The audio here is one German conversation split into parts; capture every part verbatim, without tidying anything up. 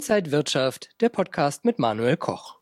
Inside Wirtschaft, der Podcast mit Manuel Koch.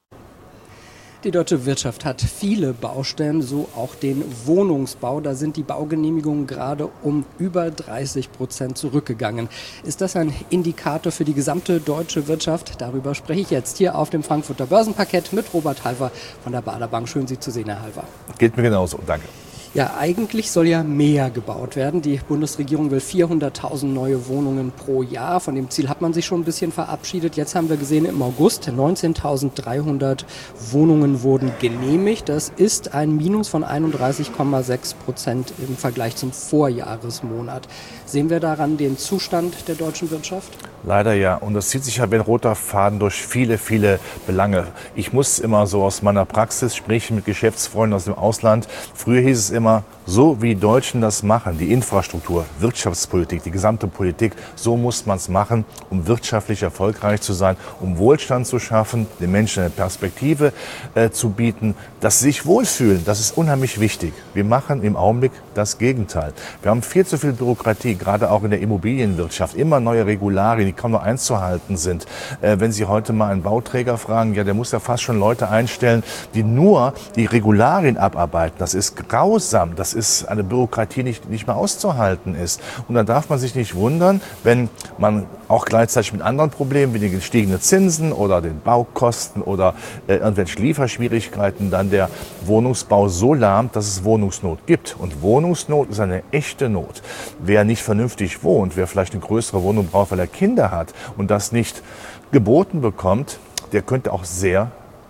Die deutsche Wirtschaft hat viele Baustellen, so auch den Wohnungsbau. Da sind die Baugenehmigungen gerade um über dreißig Prozent zurückgegangen. Ist das ein Indikator für die gesamte deutsche Wirtschaft? Darüber spreche ich jetzt hier auf dem Frankfurter Börsenparkett mit Robert Halver von der Baader Bank. Schön, Sie zu sehen, Herr Halver. Geht mir genauso, danke. Ja, eigentlich soll ja mehr gebaut werden. Die Bundesregierung will vierhunderttausend neue Wohnungen pro Jahr. Von dem Ziel hat man sich schon ein bisschen verabschiedet. Jetzt haben wir gesehen, im August neunzehntausenddreihundert Wohnungen wurden genehmigt. Das ist ein Minus von einunddreißig Komma sechs Prozent im Vergleich zum Vorjahresmonat. Sehen wir daran den Zustand der deutschen Wirtschaft? Leider ja. Und das zieht sich ja wie ein roter Faden durch viele, viele Belange. Ich muss immer so aus meiner Praxis sprechen mit Geschäftsfreunden aus dem Ausland. Früher hieß es immer, so wie die Deutschen das machen, die Infrastruktur, Wirtschaftspolitik, die gesamte Politik, so muss man es machen, um wirtschaftlich erfolgreich zu sein, um Wohlstand zu schaffen, den Menschen eine Perspektive äh, zu bieten, dass sie sich wohlfühlen. Das ist unheimlich wichtig. Wir machen im Augenblick das Gegenteil. Wir haben viel zu viel Bürokratie, gerade auch in der Immobilienwirtschaft, immer neue Regularien, die kaum noch einzuhalten sind. Äh, wenn Sie heute mal einen Bauträger fragen, ja, der muss ja fast schon Leute einstellen, die nur die Regularien abarbeiten. Das ist grausam. Das ist eine Bürokratie, die nicht, nicht mehr auszuhalten ist. Und da darf man sich nicht wundern, wenn man auch gleichzeitig mit anderen Problemen wie den gestiegenen Zinsen oder den Baukosten oder äh, irgendwelchen Lieferschwierigkeiten dann der Wohnungsbau so lahmt, dass es Wohnungsnot gibt. Und Wohnungsnot ist eine echte Not. Wer nicht vernünftig wohnt, wer vielleicht eine größere Wohnung braucht, weil er Kinder hat und das nicht geboten bekommt, der könnte auch sehr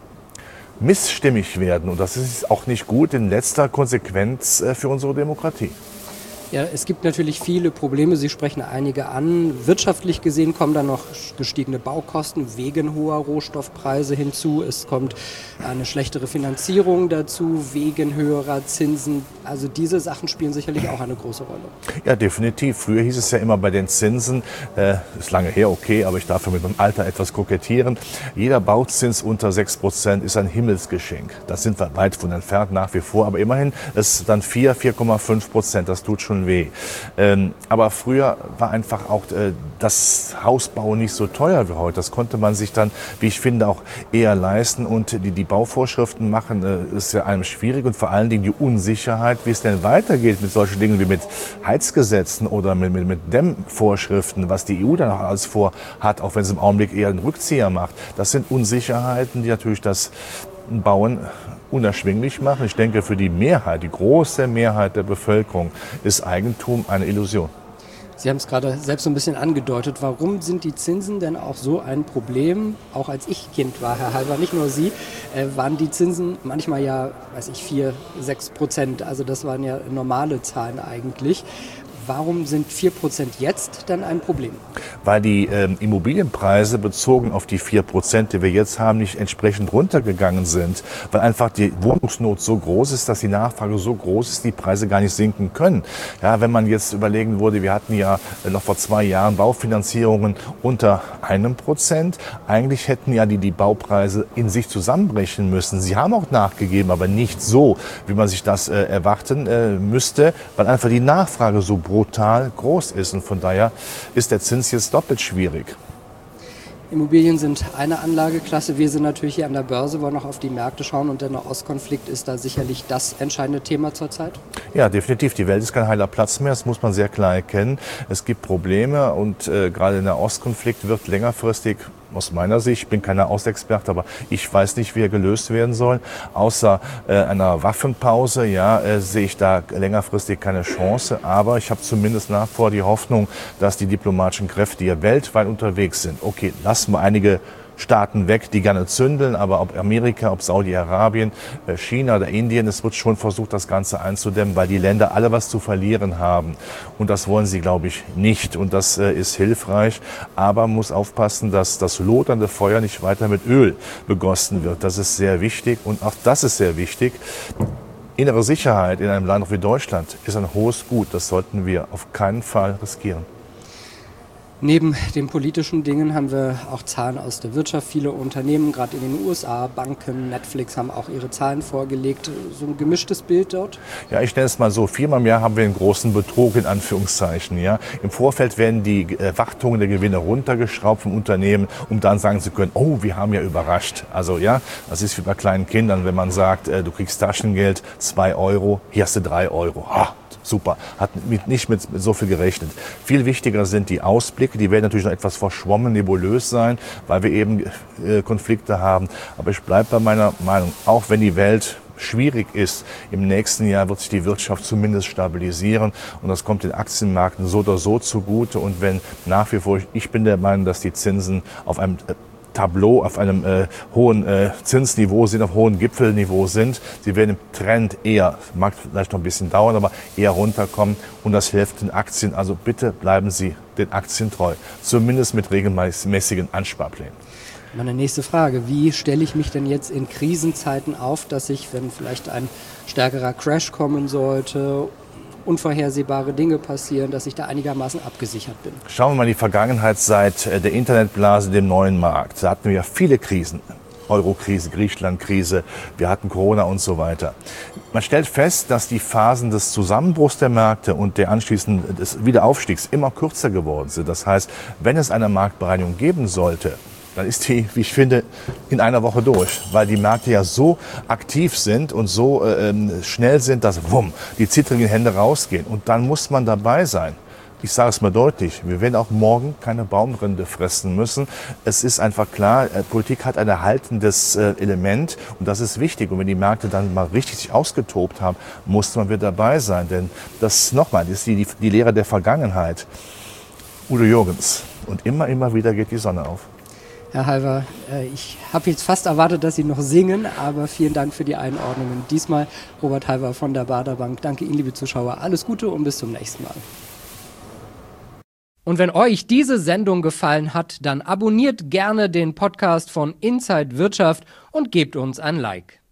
missstimmig werden. Und das ist auch nicht gut in letzter Konsequenz für unsere Demokratie. Ja, es gibt natürlich viele Probleme. Sie sprechen einige an. Wirtschaftlich gesehen kommen dann noch gestiegene Baukosten wegen hoher Rohstoffpreise hinzu. Es kommt eine schlechtere Finanzierung dazu wegen höherer Zinsen. Also diese Sachen spielen sicherlich auch eine große Rolle. Ja, definitiv. Früher hieß es ja immer bei den Zinsen, äh, ist lange her, okay, aber ich darf mit meinem Alter etwas kokettieren. Jeder Bauzins unter sechs Prozent ist ein Himmelsgeschenk. Das sind wir weit von entfernt nach wie vor, aber immerhin ist dann vier, vier Komma fünf Prozent. Das tut schon weh. Ähm, aber früher war einfach auch äh, das Hausbau nicht so teuer wie heute. Das konnte man sich dann, wie ich finde, auch eher leisten. Und die, die Bauvorschriften machen, äh, ist ja einem schwierig und vor allen Dingen die Unsicherheit, wie es denn weitergeht mit solchen Dingen wie mit Heizgesetzen oder mit, mit, mit Dämmvorschriften, was die E U dann auch alles vorhat, auch wenn es im Augenblick eher einen Rückzieher macht. Das sind Unsicherheiten, die natürlich das Bauen unerschwinglich machen. Ich denke, für die Mehrheit, die große Mehrheit der Bevölkerung ist Eigentum eine Illusion. Sie haben es gerade selbst so ein bisschen angedeutet. Warum sind die Zinsen denn auch so ein Problem? Auch als ich Kind war, Herr Halver, nicht nur Sie, äh, waren die Zinsen manchmal ja, weiß ich, vier, sechs Prozent. Also das waren ja normale Zahlen eigentlich. Warum sind vier Prozent jetzt dann ein Problem? Weil die ähm, Immobilienpreise bezogen auf die vier Prozent, die wir jetzt haben, nicht entsprechend runtergegangen sind. Weil einfach die Wohnungsnot so groß ist, dass die Nachfrage so groß ist, die Preise gar nicht sinken können. Ja, wenn man jetzt überlegen würde, wir hatten ja noch vor zwei Jahren Baufinanzierungen unter einem Prozent. Eigentlich hätten ja die, die Baupreise in sich zusammenbrechen müssen. Sie haben auch nachgegeben, aber nicht so, wie man sich das äh, erwarten äh, müsste, weil einfach die Nachfrage so brutal groß ist. Und von daher ist der Zins jetzt doppelt schwierig. Immobilien sind eine Anlageklasse. Wir sind natürlich hier an der Börse, wollen noch auf die Märkte schauen und der Nahostkonflikt ist da sicherlich das entscheidende Thema zurzeit. Ja, definitiv. Die Welt ist kein heiler Platz mehr. Das muss man sehr klar erkennen. Es gibt Probleme und äh, gerade der Nahostkonflikt wird längerfristig aus meiner Sicht, ich bin kein Nahostexperte, aber ich weiß nicht, wie er gelöst werden soll. Außer äh, einer Waffenpause, ja, äh, sehe ich da längerfristig keine Chance. Aber ich habe zumindest nach vor die Hoffnung, dass die diplomatischen Kräfte, die ja weltweit unterwegs sind, okay, lassen wir einige Staaten weg, die gerne zündeln, aber ob Amerika, ob Saudi-Arabien, China oder Indien, es wird schon versucht, das Ganze einzudämmen, weil die Länder alle was zu verlieren haben. Und das wollen sie, glaube ich, nicht. Und das äh, ist hilfreich. Aber man muss aufpassen, dass das lodernde Feuer nicht weiter mit Öl begossen wird. Das ist sehr wichtig. Und auch das ist sehr wichtig. Innere Sicherheit in einem Land wie Deutschland ist ein hohes Gut. Das sollten wir auf keinen Fall riskieren. Neben den politischen Dingen haben wir auch Zahlen aus der Wirtschaft. Viele Unternehmen, gerade in den U S A, Banken, Netflix haben auch ihre Zahlen vorgelegt. So ein gemischtes Bild dort? Ja, ich nenne es mal so, viermal im Jahr haben wir einen großen Betrug in Anführungszeichen. Ja. Im Vorfeld werden die Erwartungen der Gewinne runtergeschraubt vom Unternehmen, um dann sagen zu können, oh, wir haben ja überrascht. Also ja, das ist wie bei kleinen Kindern, wenn man sagt, äh, du kriegst Taschengeld, zwei Euro, hier hast du drei Euro. Ah, super, hat mit, nicht mit, mit so viel gerechnet. Viel wichtiger sind die Ausblicke, die werden natürlich noch etwas verschwommen, nebulös sein, weil wir eben äh, Konflikte haben. Aber ich bleibe bei meiner Meinung, auch wenn die Welt schwierig ist, im nächsten Jahr wird sich die Wirtschaft zumindest stabilisieren und das kommt den Aktienmärkten so oder so zugute. Und wenn nach wie vor, ich bin der Meinung, dass die Zinsen auf einem äh, Tableau auf einem äh, hohen äh, Zinsniveau sind, auf hohem Gipfelniveau sind. Sie werden im Trend eher, mag vielleicht noch ein bisschen dauern, aber eher runterkommen und das hilft den Aktien. Also bitte bleiben Sie den Aktien treu, zumindest mit regelmäßigen Ansparplänen. Meine nächste Frage, wie stelle ich mich denn jetzt in Krisenzeiten auf, dass ich, wenn vielleicht ein stärkerer Crash kommen sollte, unvorhersehbare Dinge passieren, dass ich da einigermaßen abgesichert bin? Schauen wir mal in die Vergangenheit seit der Internetblase, dem neuen Markt. Da hatten wir ja viele Krisen. Euro-Krise, Griechenland-Krise, wir hatten Corona und so weiter. Man stellt fest, dass die Phasen des Zusammenbruchs der Märkte und der anschließend des Wiederaufstiegs immer kürzer geworden sind. Das heißt, wenn es eine Marktbereinigung geben sollte, dann ist die, wie ich finde, in einer Woche durch, weil die Märkte ja so aktiv sind und so äh, schnell sind, dass wumm, die zittrigen Hände rausgehen. Und dann muss man dabei sein. Ich sage es mal deutlich, wir werden auch morgen keine Baumrinde fressen müssen. Es ist einfach klar, äh, Politik hat ein erhaltendes äh, Element und das ist wichtig. Und wenn die Märkte dann mal richtig sich ausgetobt haben, muss man wieder dabei sein. Denn das nochmal, das ist die, die, die Lehre der Vergangenheit. Udo Jürgens. Und immer, immer wieder geht die Sonne auf. Herr Halver, ich habe jetzt fast erwartet, dass Sie noch singen, aber vielen Dank für die Einordnungen. Diesmal Robert Halver von der Baader Bank. Danke Ihnen, liebe Zuschauer. Alles Gute und bis zum nächsten Mal. Und wenn euch diese Sendung gefallen hat, dann abonniert gerne den Podcast von Inside Wirtschaft und gebt uns ein Like.